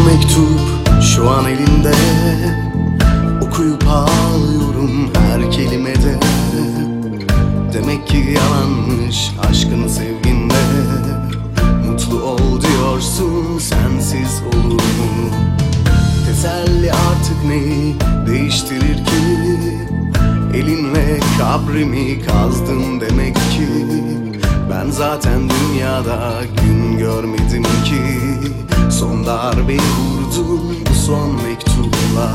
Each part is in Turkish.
mektup şu an elimde, okuyup ağlıyorum her kelimede. Demek ki yalanmış aşkın sevginde. Mutlu ol diyorsun, sensiz olur mu? Teselli artık neyi değiştirir ki? Elinle kabrimi kazdın demek ki. Ben zaten dünyada gün görmedim ki. Son darbeyi vurdum bu son mektupla.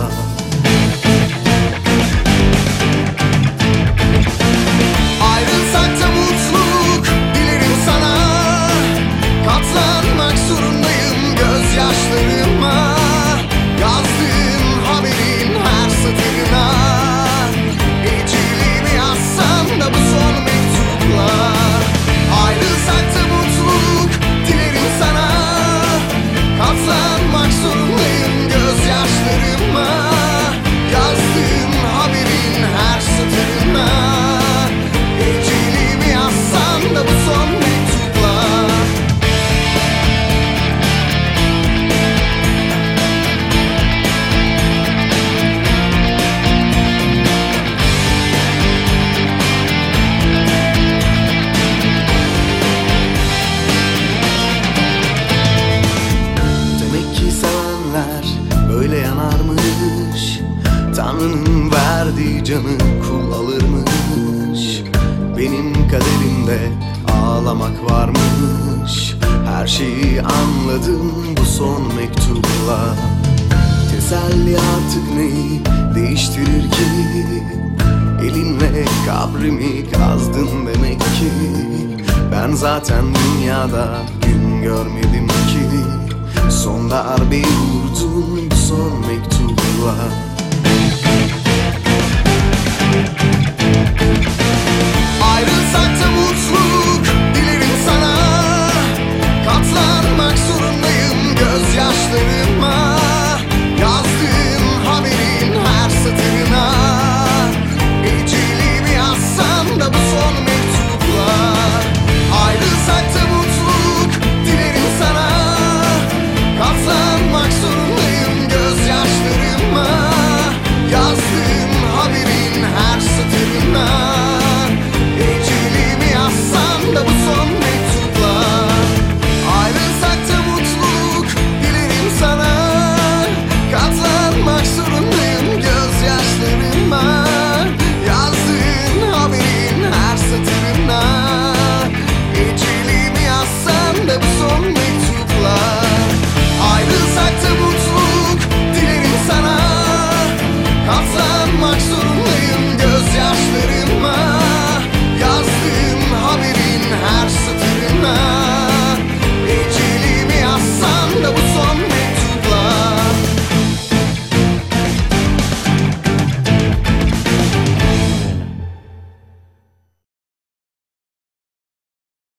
Ayrılsak da mutluluk dilerim sana. Katlanmak zorundayım gözyaşlarıma. Yazdığın haberin her satırına. Ecilimi yazsam da bu son mektupla. Ayrılsak da mutluluk dilerim sana. Katlanmak zorundayım gözyaşlarıma. Yazdığın haberin her satırına. Ecilimi yazsam da bu son mektupla. Demek ki sevenler böyle yanarmış. Tanrı'nın verdiği canı kul alırmış. Benim kaderimde ağlamak varmış. Her şeyi anladım bu son mektupla. Teselli artık neyi değiştirir ki? Elinle kabrimi kazdın demek ki. Ben zaten dünyada gün görmedim ki. Son darbeyi vurdum bu son mektupla. Ayrılsak da